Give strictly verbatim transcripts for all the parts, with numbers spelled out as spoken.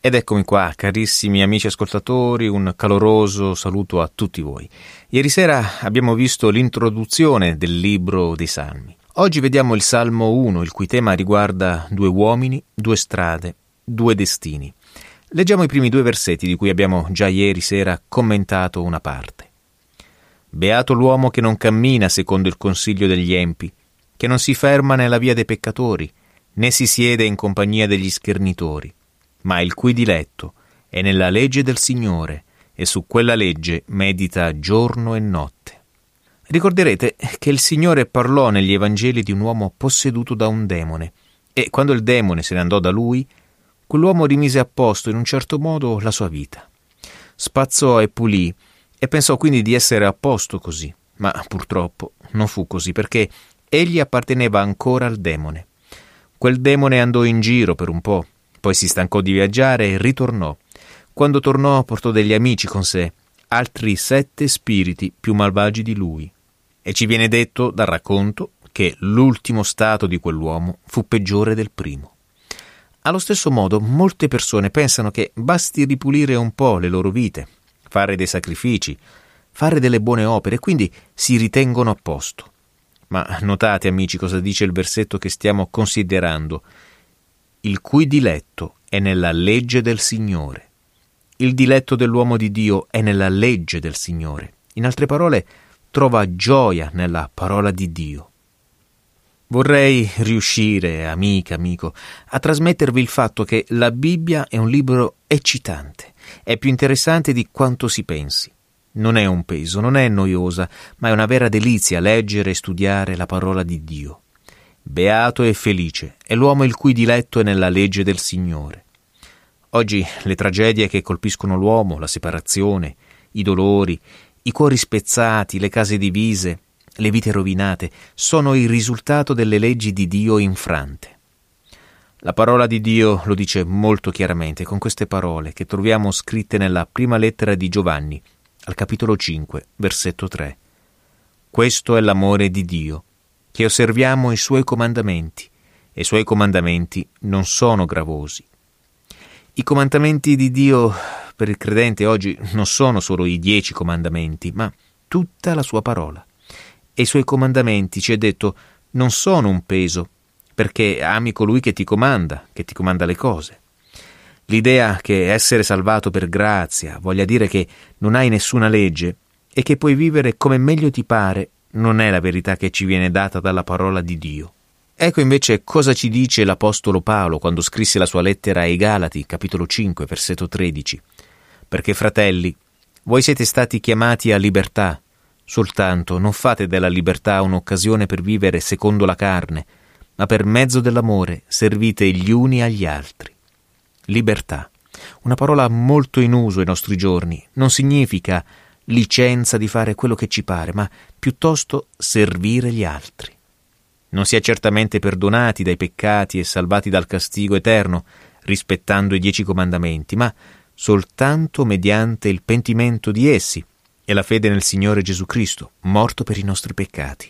Ed eccomi qua, carissimi amici ascoltatori, un caloroso saluto a tutti voi. Ieri sera abbiamo visto l'introduzione del libro dei Salmi. Oggi vediamo il Salmo uno, il cui tema riguarda due uomini, due strade, due destini. Leggiamo i primi due versetti di cui abbiamo già ieri sera commentato una parte. Beato l'uomo che non cammina secondo il consiglio degli empi, che non si ferma nella via dei peccatori, né si siede in compagnia degli schernitori, ma il cui diletto è nella legge del Signore, e su quella legge medita giorno e notte. Ricorderete che il Signore parlò negli Evangeli di un uomo posseduto da un demone, e quando il demone se ne andò da lui, quell'uomo rimise a posto in un certo modo la sua vita. Spazzò e pulì, e pensò quindi di essere a posto così, ma purtroppo non fu così, perché egli apparteneva ancora al demone. Quel demone andò in giro per un po', poi si stancò di viaggiare e ritornò. Quando tornò portò degli amici con sé, altri sette spiriti più malvagi di lui. E ci viene detto dal racconto che l'ultimo stato di quell'uomo fu peggiore del primo. Allo stesso modo, molte persone pensano che basti ripulire un po' le loro vite, fare dei sacrifici, fare delle buone opere, e quindi si ritengono a posto. Ma notate, amici, cosa dice il versetto che stiamo considerando: il cui diletto è nella legge del Signore. Il diletto dell'uomo di Dio è nella legge del Signore. In altre parole, trova gioia nella parola di Dio. Vorrei riuscire, amica, amico, a trasmettervi il fatto che la Bibbia è un libro eccitante, è più interessante di quanto si pensi. Non è un peso, non è noiosa, ma è una vera delizia leggere e studiare la parola di Dio. Beato e felice è l'uomo il cui diletto è nella legge del Signore. Oggi le tragedie che colpiscono l'uomo, la separazione, i dolori, i cuori spezzati, le case divise, le vite rovinate, sono il risultato delle leggi di Dio infrante. La parola di Dio lo dice molto chiaramente con queste parole che troviamo scritte nella prima lettera di Giovanni, al capitolo cinque, versetto tre. Questo è l'amore di Dio, che osserviamo i Suoi comandamenti, e i Suoi comandamenti non sono gravosi. I comandamenti di Dio per il credente oggi non sono solo i dieci comandamenti, ma tutta la Sua parola. E i Suoi comandamenti, ci è detto, non sono un peso, perché ami colui che ti comanda, che ti comanda le cose. L'idea che essere salvato per grazia voglia dire che non hai nessuna legge e che puoi vivere come meglio ti pare non è la verità che ci viene data dalla parola di Dio. Ecco invece cosa ci dice l'Apostolo Paolo quando scrisse la sua lettera ai Galati, capitolo cinque, versetto tredici. Perché, fratelli, voi siete stati chiamati a libertà, soltanto non fate della libertà un'occasione per vivere secondo la carne, ma per mezzo dell'amore servite gli uni agli altri. Libertà, una parola molto in uso ai nostri giorni, non significa licenza di fare quello che ci pare, ma piuttosto servire gli altri. Non si è certamente perdonati dai peccati e salvati dal castigo eterno, rispettando i dieci comandamenti, ma soltanto mediante il pentimento di essi e la fede nel Signore Gesù Cristo, morto per i nostri peccati.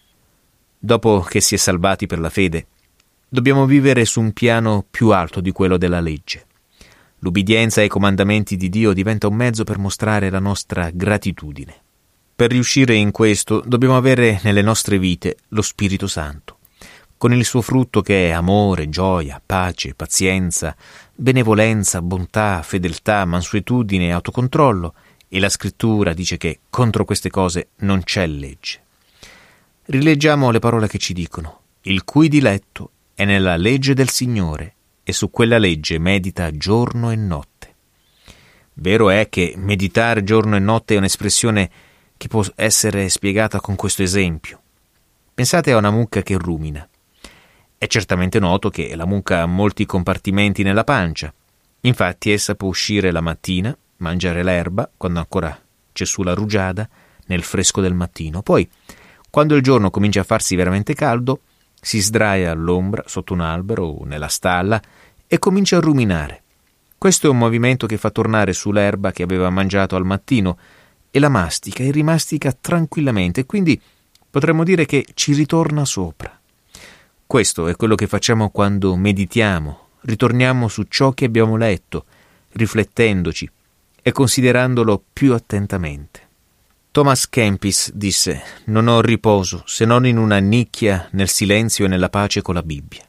Dopo che si è salvati per la fede, dobbiamo vivere su un piano più alto di quello della legge. L'ubbidienza ai comandamenti di Dio diventa un mezzo per mostrare la nostra gratitudine. Per riuscire in questo dobbiamo avere nelle nostre vite lo Spirito Santo, con il suo frutto che è amore, gioia, pace, pazienza, benevolenza, bontà, fedeltà, mansuetudine, autocontrollo, e la Scrittura dice che contro queste cose non c'è legge. Rileggiamo le parole che ci dicono: il cui diletto è nella legge del Signore, e su quella legge medita giorno e notte. Vero è che meditare giorno e notte è un'espressione che può essere spiegata con questo esempio. Pensate a una mucca che rumina. È certamente noto che la mucca ha molti compartimenti nella pancia. Infatti essa può uscire la mattina, mangiare l'erba, quando ancora c'è su la rugiada, nel fresco del mattino. Poi, quando il giorno comincia a farsi veramente caldo, si sdraia all'ombra sotto un albero o nella stalla e comincia a ruminare. Questo è un movimento che fa tornare sull'erba che aveva mangiato al mattino e la mastica e rimastica tranquillamente, e quindi potremmo dire che ci ritorna sopra. Questo è quello che facciamo quando meditiamo, ritorniamo su ciò che abbiamo letto, riflettendoci e considerandolo più attentamente. Thomas Kempis disse: «Non ho riposo se non in una nicchia nel silenzio e nella pace con la Bibbia».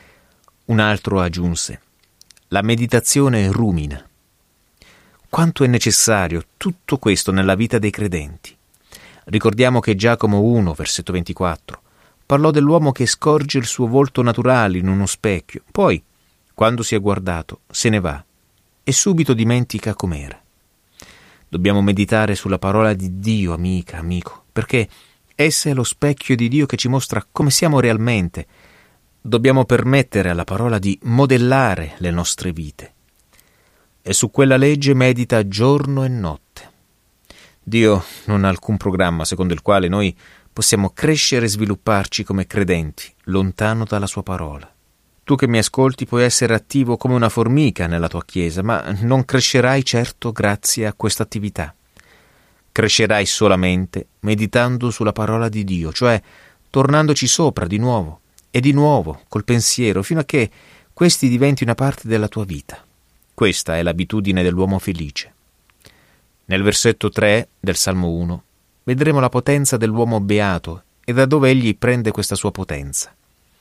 Un altro aggiunse: «La meditazione rumina». Quanto è necessario tutto questo nella vita dei credenti. Ricordiamo che Giacomo uno, versetto ventiquattro, parlò dell'uomo che scorge il suo volto naturale in uno specchio, poi, quando si è guardato, se ne va e subito dimentica com'era. Dobbiamo meditare sulla parola di Dio, amica, amico, perché essa è lo specchio di Dio che ci mostra come siamo realmente. Dobbiamo permettere alla parola di modellare le nostre vite. E su quella legge medita giorno e notte. Dio non ha alcun programma secondo il quale noi possiamo crescere e svilupparci come credenti, lontano dalla sua parola. Tu che mi ascolti puoi essere attivo come una formica nella tua chiesa, ma non crescerai certo grazie a questa attività. Crescerai solamente meditando sulla parola di Dio, cioè tornandoci sopra di nuovo e di nuovo col pensiero, fino a che questi diventi una parte della tua vita. Questa è l'abitudine dell'uomo felice. Nel versetto tre del Salmo uno vedremo la potenza dell'uomo beato e da dove egli prende questa sua potenza.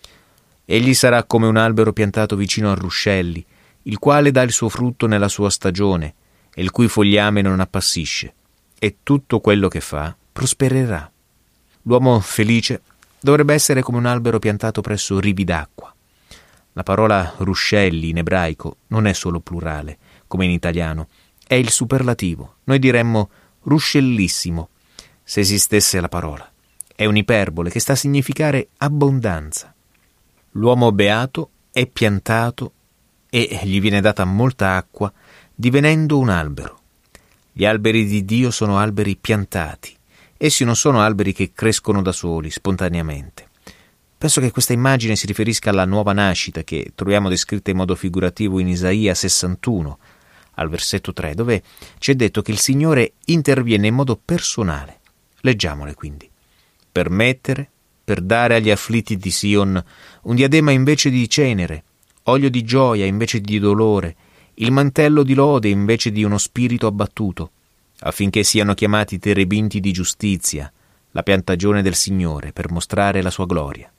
Egli sarà come un albero piantato vicino a ruscelli, il quale dà il suo frutto nella sua stagione, e il cui fogliame non appassisce, e tutto quello che fa prospererà. L'uomo felice dovrebbe essere come un albero piantato presso rivi d'acqua. La parola ruscelli in ebraico non è solo plurale, come in italiano, è il superlativo. Noi diremmo ruscellissimo, se esistesse la parola. È un'iperbole che sta a significare abbondanza. L'uomo beato è piantato e gli viene data molta acqua, divenendo un albero. Gli alberi di Dio sono alberi piantati. Essi non sono alberi che crescono da soli, spontaneamente. Penso che questa immagine si riferisca alla nuova nascita che troviamo descritta in modo figurativo in Isaia sessantuno, al versetto tre, dove ci è detto che il Signore interviene in modo personale. Leggiamole quindi. Per mettere, per dare agli afflitti di Sion un diadema invece di cenere, olio di gioia invece di dolore, il mantello di lode invece di uno spirito abbattuto, affinché siano chiamati terebinti di giustizia, la piantagione del Signore, per mostrare la sua gloria.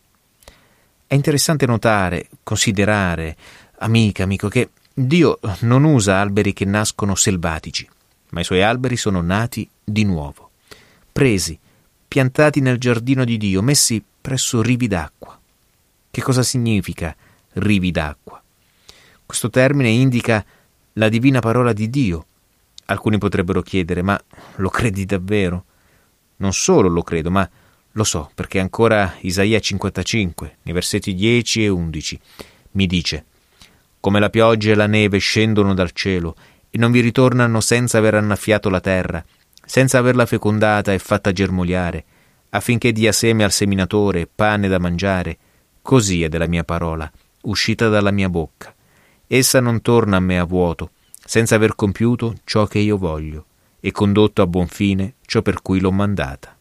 È interessante notare, considerare, amica, amico, che Dio non usa alberi che nascono selvatici, ma i suoi alberi sono nati di nuovo, presi, piantati nel giardino di Dio, messi presso rivi d'acqua. Che cosa significa rivi d'acqua? Questo termine indica la divina parola di Dio. Alcuni potrebbero chiedere: ma lo credi davvero? Non solo lo credo, ma lo so, perché ancora Isaia cinquantacinque, nei versetti dieci e undici, mi dice: come la pioggia e la neve scendono dal cielo e non vi ritornano senza aver annaffiato la terra, senza averla fecondata e fatta germogliare, affinché dia seme al seminatore e pane da mangiare, così è della mia parola, uscita dalla mia bocca. Essa non torna a me a vuoto, senza aver compiuto ciò che io voglio, e condotto a buon fine ciò per cui l'ho mandata.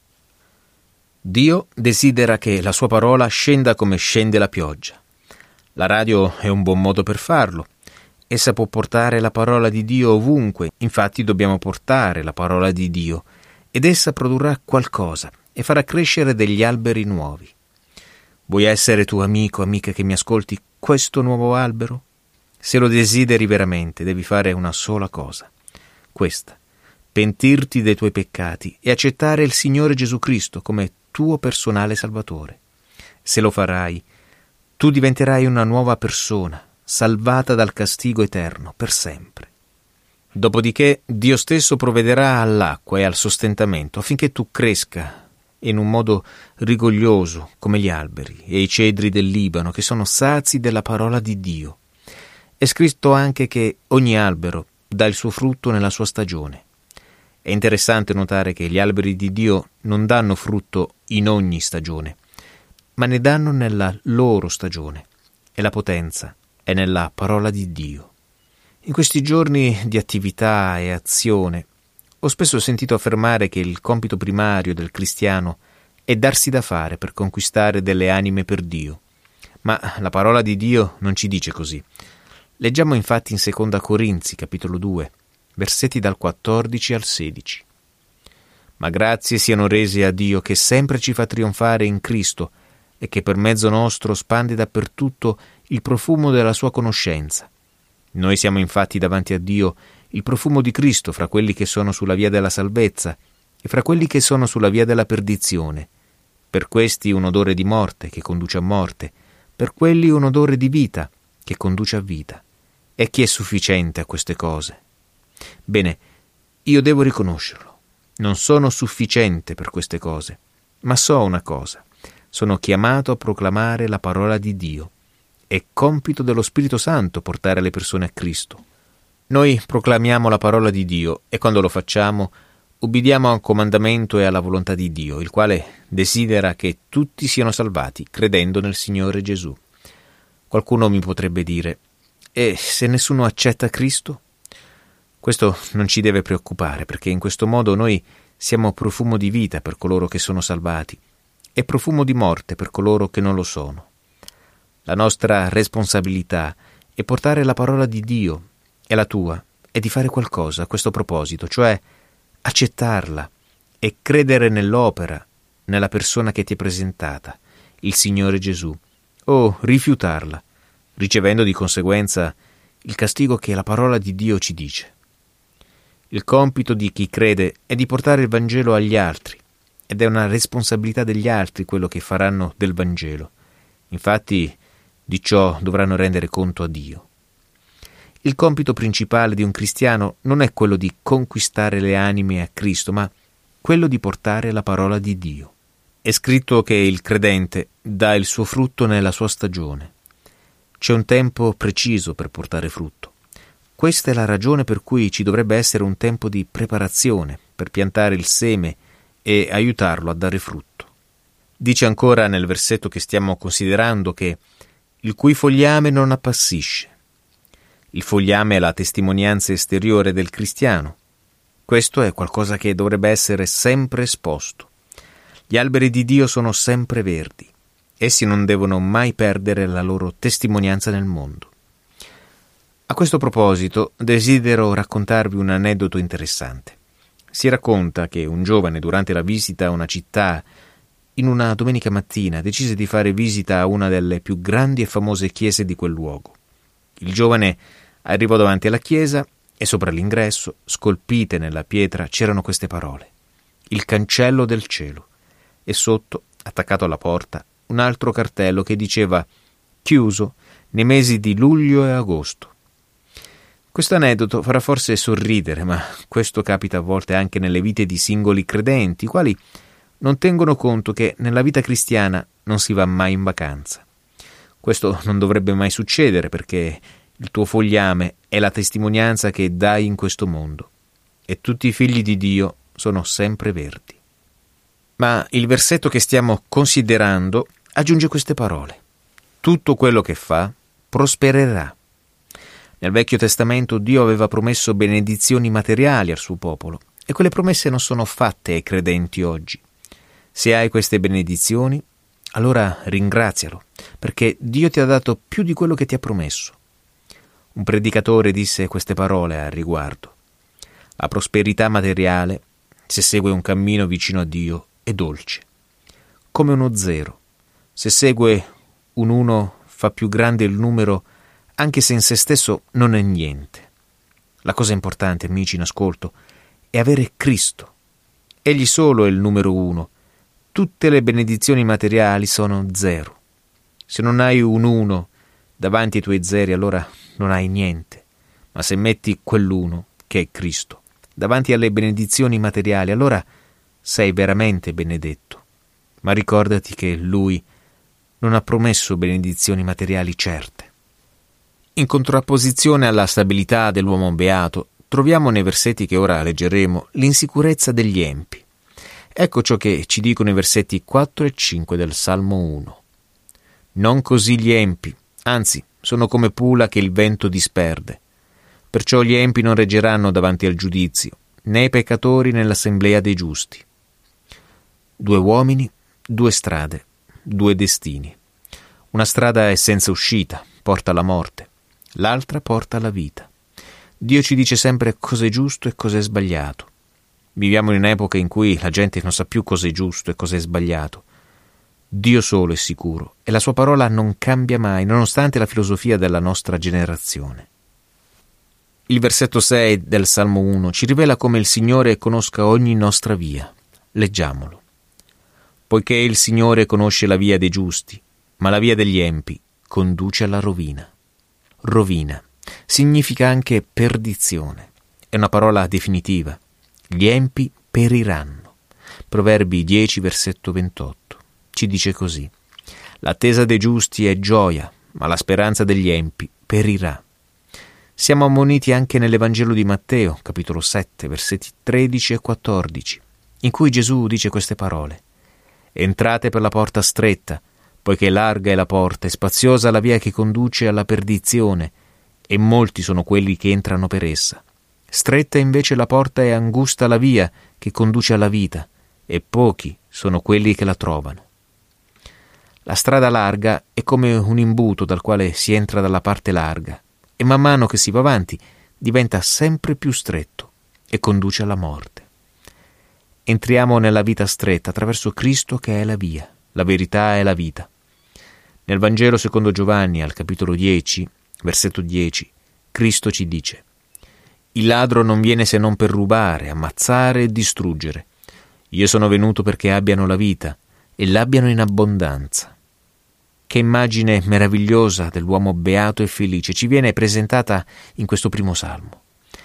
Dio desidera che la sua parola scenda come scende la pioggia. La radio è un buon modo per farlo. Essa può portare la parola di Dio ovunque, infatti dobbiamo portare la parola di Dio, ed essa produrrà qualcosa e farà crescere degli alberi nuovi. Vuoi essere tu, amico, amica che mi ascolti, questo nuovo albero? Se lo desideri veramente, devi fare una sola cosa, questa: pentirti dei tuoi peccati e accettare il Signore Gesù Cristo come tuo personale Salvatore. Se lo farai, tu diventerai una nuova persona, salvata dal castigo eterno per sempre. Dopodiché Dio stesso provvederà all'acqua e al sostentamento affinché tu cresca in un modo rigoglioso come gli alberi e i cedri del Libano, che sono sazi della parola di Dio. È scritto anche che ogni albero dà il suo frutto nella sua stagione. È interessante notare che gli alberi di Dio non danno frutto in ogni stagione, ma ne danno nella loro stagione, e la potenza è nella parola di Dio. In questi giorni di attività e azione ho spesso sentito affermare che il compito primario del cristiano è darsi da fare per conquistare delle anime per Dio. Ma la parola di Dio non ci dice così. Leggiamo infatti in Seconda Corinzi, capitolo due, versetti dal quattordici al sedici. Ma grazie siano rese a Dio che sempre ci fa trionfare in Cristo e che per mezzo nostro spande dappertutto il profumo della sua conoscenza. Noi siamo infatti davanti a Dio il profumo di Cristo fra quelli che sono sulla via della salvezza e fra quelli che sono sulla via della perdizione. Per questi un odore di morte che conduce a morte, per quelli un odore di vita che conduce a vita. E chi è sufficiente a queste cose? Bene, io devo riconoscerlo. Non sono sufficiente per queste cose, ma so una cosa. Sono chiamato a proclamare la parola di Dio. È compito dello Spirito Santo portare le persone a Cristo. Noi proclamiamo la parola di Dio e quando lo facciamo ubbidiamo a un comandamento e alla volontà di Dio, il quale desidera che tutti siano salvati credendo nel Signore Gesù. Qualcuno mi potrebbe dire: e se nessuno accetta Cristo? Questo non ci deve preoccupare, perché in questo modo noi siamo profumo di vita per coloro che sono salvati e profumo di morte per coloro che non lo sono. La nostra responsabilità è portare la parola di Dio e la tua è di fare qualcosa a questo proposito, cioè accettarla e credere nell'opera, nella persona che ti è presentata, il Signore Gesù, o rifiutarla, ricevendo di conseguenza il castigo che la parola di Dio ci dice. Il compito di chi crede è di portare il Vangelo agli altri, ed è una responsabilità degli altri quello che faranno del Vangelo. Infatti, di ciò dovranno rendere conto a Dio. Il compito principale di un cristiano non è quello di conquistare le anime a Cristo, ma quello di portare la parola di Dio. È scritto che il credente dà il suo frutto nella sua stagione. C'è un tempo preciso per portare frutto. Questa è la ragione per cui ci dovrebbe essere un tempo di preparazione per piantare il seme e aiutarlo a dare frutto. Dice ancora nel versetto che stiamo considerando che il cui fogliame non appassisce. Il fogliame è la testimonianza esteriore del cristiano. Questo è qualcosa che dovrebbe essere sempre esposto. Gli alberi di Dio sono sempre verdi. Essi non devono mai perdere la loro testimonianza nel mondo. A questo proposito desidero raccontarvi un aneddoto interessante. Si racconta che un giovane durante la visita a una città in una domenica mattina decise di fare visita a una delle più grandi e famose chiese di quel luogo. Il giovane arrivò davanti alla chiesa e sopra l'ingresso, scolpite nella pietra, c'erano queste parole: il cancello del cielo, e sotto, attaccato alla porta, un altro cartello che diceva chiuso nei mesi di luglio e agosto. Questo aneddoto farà forse sorridere, ma questo capita a volte anche nelle vite di singoli credenti, i quali non tengono conto che nella vita cristiana non si va mai in vacanza. Questo non dovrebbe mai succedere, perché il tuo fogliame è la testimonianza che dai in questo mondo, e tutti i figli di Dio sono sempre verdi. Ma il versetto che stiamo considerando aggiunge queste parole: tutto quello che fa prospererà. Nel Vecchio Testamento Dio aveva promesso benedizioni materiali al suo popolo, e quelle promesse non sono fatte ai credenti oggi. Se hai queste benedizioni, allora ringrazialo, perché Dio ti ha dato più di quello che ti ha promesso. Un predicatore disse queste parole al riguardo: la prosperità materiale, se segue un cammino vicino a Dio, è dolce, come uno zero. Se segue un uno, fa più grande il numero, anche se in se stesso non è niente. La cosa importante, amici in ascolto, è avere Cristo. Egli solo è il numero uno. Tutte le benedizioni materiali sono zero. Se non hai un uno davanti ai tuoi zeri, allora non hai niente. Ma se metti quell'uno, che è Cristo, davanti alle benedizioni materiali, allora sei veramente benedetto. Ma ricordati che Lui non ha promesso benedizioni materiali certe. In contrapposizione alla stabilità dell'uomo beato, troviamo nei versetti che ora leggeremo l'insicurezza degli empi. Ecco ciò che ci dicono i versetti quattro e cinque del Salmo uno. Non così gli empi, anzi, sono come pula che il vento disperde. Perciò gli empi non reggeranno davanti al giudizio, né i peccatori nell'assemblea dei giusti. Due uomini, due strade, due destini. Una strada è senza uscita, porta alla morte, l'altra porta alla vita. Dio ci dice sempre cosa è giusto e cosa è sbagliato. Viviamo in un'epoca in cui la gente non sa più cosa è giusto e cosa è sbagliato. Dio solo è sicuro e la sua parola non cambia mai, nonostante la filosofia della nostra generazione. Il versetto sei del Salmo uno ci rivela come il Signore conosca ogni nostra via. Leggiamolo. Poiché il Signore conosce la via dei giusti, ma la via degli empi conduce alla rovina. Rovina significa anche perdizione. È una parola definitiva. Gli empi periranno. Proverbi dieci, versetto ventotto. Ci dice così: l'attesa dei giusti è gioia, ma la speranza degli empi perirà. Siamo ammoniti anche nell'Evangelo di Matteo, capitolo sette, versetti tredici e quattordici, in cui Gesù dice queste parole: entrate per la porta stretta, poiché larga è la porta e spaziosa la via che conduce alla perdizione, e molti sono quelli che entrano per essa. Stretta invece la porta e angusta la via che conduce alla vita, e pochi sono quelli che la trovano. La strada larga è come un imbuto dal quale si entra dalla parte larga, e man mano che si va avanti diventa sempre più stretto e conduce alla morte. Entriamo nella vita stretta attraverso Cristo che è la via, la verità e la vita. Nel Vangelo secondo Giovanni, al capitolo dieci, versetto dieci, Cristo ci dice: il ladro non viene se non per rubare, ammazzare e distruggere. Io sono venuto perché abbiano la vita e l'abbiano in abbondanza. Che immagine meravigliosa dell'uomo beato e felice ci viene presentata in questo primo salmo.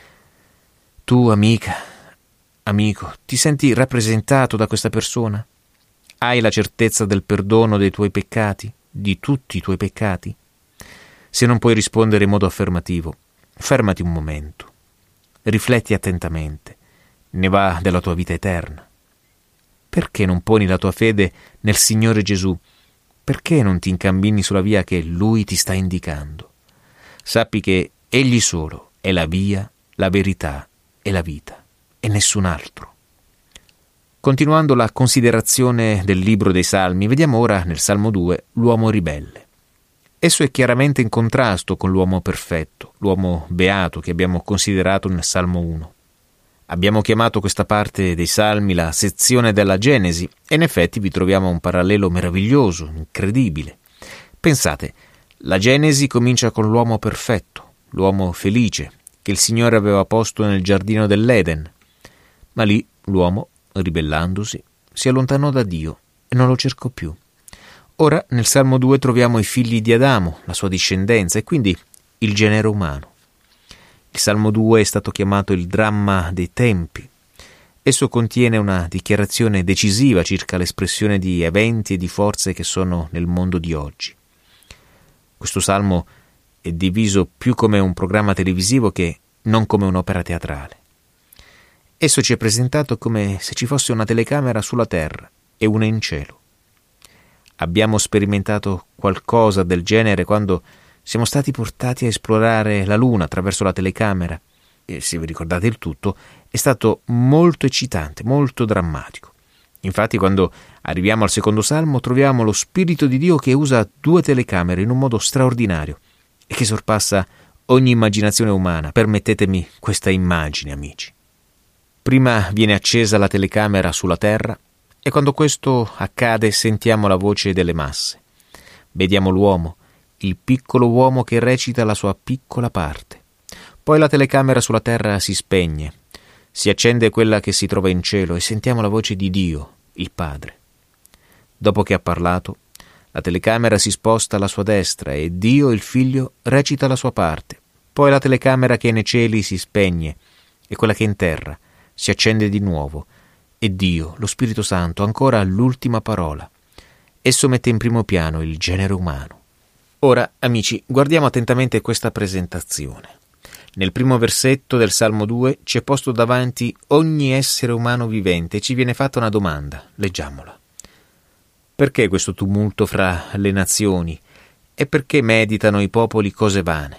Tu, amica, amico, ti senti rappresentato da questa persona? Hai la certezza del perdono dei tuoi peccati, di tutti i tuoi peccati? Se non puoi rispondere in modo affermativo, fermati un momento. Rifletti attentamente. Ne va della tua vita eterna. Perché non poni la tua fede nel Signore Gesù? Perché non ti incammini sulla via che Lui ti sta indicando? Sappi che Egli solo è la via, la verità e la vita, e nessun altro. Continuando la considerazione del libro dei Salmi, vediamo ora nel Salmo due l'uomo ribelle. Esso è chiaramente in contrasto con l'uomo perfetto, l'uomo beato che abbiamo considerato nel Salmo uno. Abbiamo chiamato questa parte dei Salmi la sezione della Genesi e in effetti vi troviamo un parallelo meraviglioso, incredibile. Pensate, la Genesi comincia con l'uomo perfetto, l'uomo felice, che il Signore aveva posto nel giardino dell'Eden. Ma lì l'uomo, ribellandosi, si allontanò da Dio e non lo cercò più. Ora nel Salmo due troviamo i figli di Adamo, la sua discendenza, e quindi il genere umano. Il Salmo due è stato chiamato il dramma dei tempi. Esso contiene una dichiarazione decisiva circa l'espressione di eventi e di forze che sono nel mondo di oggi. Questo salmo è diviso più come un programma televisivo che non come un'opera teatrale. Esso ci è presentato come se ci fosse una telecamera sulla terra e una in cielo. Abbiamo sperimentato qualcosa del genere quando siamo stati portati a esplorare la Luna attraverso la telecamera e, se vi ricordate il tutto, è stato molto eccitante, molto drammatico. Infatti, quando arriviamo al secondo salmo, troviamo lo Spirito di Dio che usa due telecamere in un modo straordinario e che sorpassa ogni immaginazione umana. Permettetemi questa immagine, amici. Prima viene accesa la telecamera sulla terra e quando questo accade sentiamo la voce delle masse. Vediamo l'uomo, il piccolo uomo che recita la sua piccola parte. Poi la telecamera sulla terra si spegne, si accende quella che si trova in cielo e sentiamo la voce di Dio, il Padre. Dopo che ha parlato, la telecamera si sposta alla sua destra e Dio, il Figlio, recita la sua parte. Poi la telecamera che è nei cieli si spegne e quella che è in terra si accende di nuovo e Dio, lo Spirito Santo, ancora l'ultima parola. Esso mette in primo piano il genere umano. Ora, amici, guardiamo attentamente questa presentazione. Nel primo versetto del Salmo due ci è posto davanti ogni essere umano vivente e ci viene fatta una domanda. Leggiamola. Perché questo tumulto fra le nazioni? E perché meditano i popoli cose vane?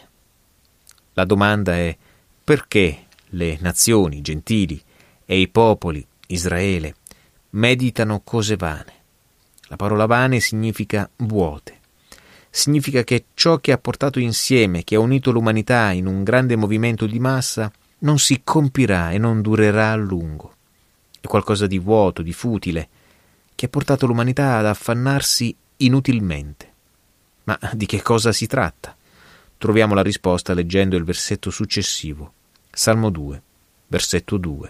La domanda è: perché le nazioni, gentili, e i popoli, Israele, meditano cose vane? La parola vane significa vuote. significa che ciò che ha portato insieme, che ha unito l'umanità in un grande movimento di massa, non si compirà e non durerà a lungo. È qualcosa di vuoto, di futile, che ha portato l'umanità ad affannarsi inutilmente. Ma di che cosa si tratta? Troviamo la risposta leggendo il versetto successivo, Salmo due, versetto due.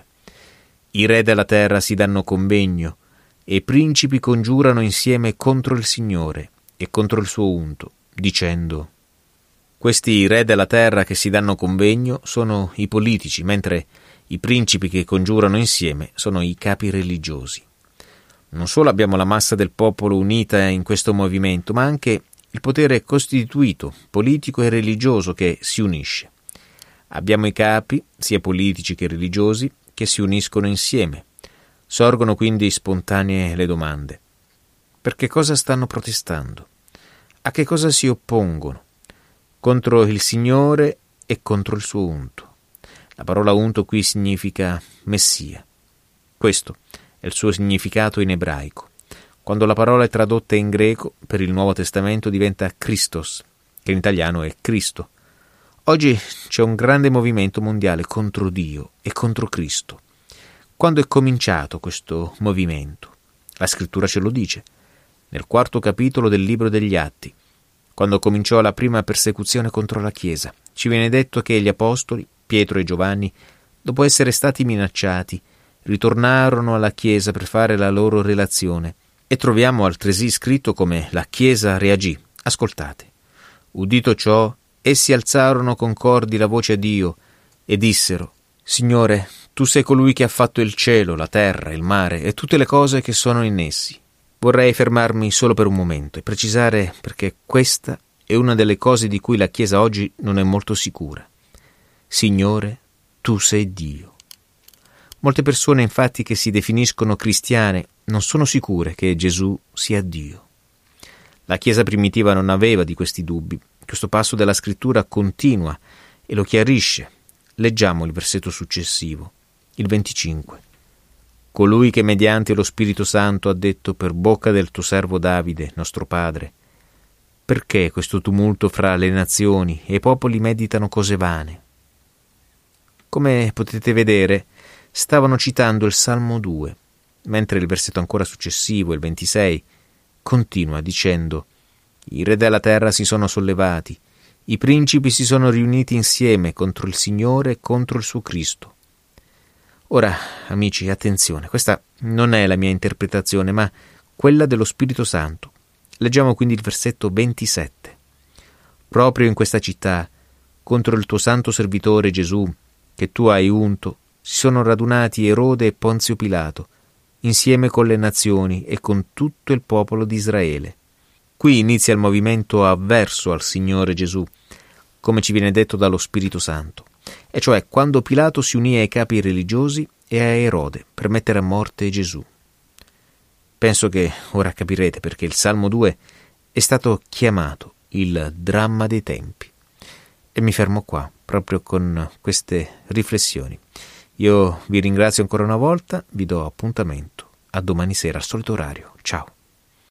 I re della terra si danno convegno e i principi congiurano insieme contro il Signore e contro il suo unto, dicendo: questi re della terra che si danno convegno sono i politici, mentre i principi che congiurano insieme sono i capi religiosi. Non solo abbiamo la massa del popolo unita in questo movimento, ma anche il potere costituito, politico e religioso che si unisce. Abbiamo i capi, sia politici che religiosi, che si uniscono insieme. Sorgono quindi spontanee le domande. Per che cosa stanno protestando? A che cosa si oppongono? Contro il Signore e contro il suo unto. La parola unto qui significa Messia. Questo è il suo significato in ebraico. Quando la parola è tradotta in greco, per il Nuovo Testamento diventa Christos, che in italiano è Cristo. Oggi c'è un grande movimento mondiale contro Dio e contro Cristo. Quando è cominciato questo movimento? La Scrittura ce lo dice, nel quarto capitolo del Libro degli Atti, quando cominciò la prima persecuzione contro la Chiesa. Ci viene detto che gli apostoli, Pietro e Giovanni, dopo essere stati minacciati, ritornarono alla Chiesa per fare la loro relazione e troviamo altresì scritto come la Chiesa reagì. Ascoltate. Udito ciò, essi alzarono concordi la voce a Dio e dissero: Signore, tu sei colui che ha fatto il cielo, la terra, il mare e tutte le cose che sono in essi. Vorrei fermarmi solo per un momento e precisare perché questa è una delle cose di cui la Chiesa oggi non è molto sicura. Signore, tu sei Dio. Molte persone infatti che si definiscono cristiane non sono sicure che Gesù sia Dio. La Chiesa primitiva non aveva di questi dubbi. Questo passo della Scrittura continua e lo chiarisce. Leggiamo il versetto successivo, il venticinque. Colui che mediante lo Spirito Santo ha detto per bocca del tuo servo Davide, nostro padre: perché questo tumulto fra le nazioni e i popoli meditano cose vane? Come potete vedere, stavano citando il Salmo due, mentre il versetto ancora successivo, il ventisei, continua dicendo: i re della terra si sono sollevati, i principi si sono riuniti insieme contro il Signore e contro il suo Cristo. Ora, amici, attenzione, questa non è la mia interpretazione, ma quella dello Spirito Santo. Leggiamo quindi il versetto ventisette. Proprio in questa città, contro il tuo santo servitore Gesù, che tu hai unto, si sono radunati Erode e Ponzio Pilato, insieme con le nazioni e con tutto il popolo di Israele. Qui inizia il movimento avverso al Signore Gesù, come ci viene detto dallo Spirito Santo, e cioè quando Pilato si unì ai capi religiosi e a Erode per mettere a morte Gesù. Penso che ora capirete perché il Salmo due è stato chiamato il dramma dei tempi. E mi fermo qua, proprio con queste riflessioni. Io vi ringrazio ancora una volta, vi do appuntamento a domani sera al solito orario. Ciao.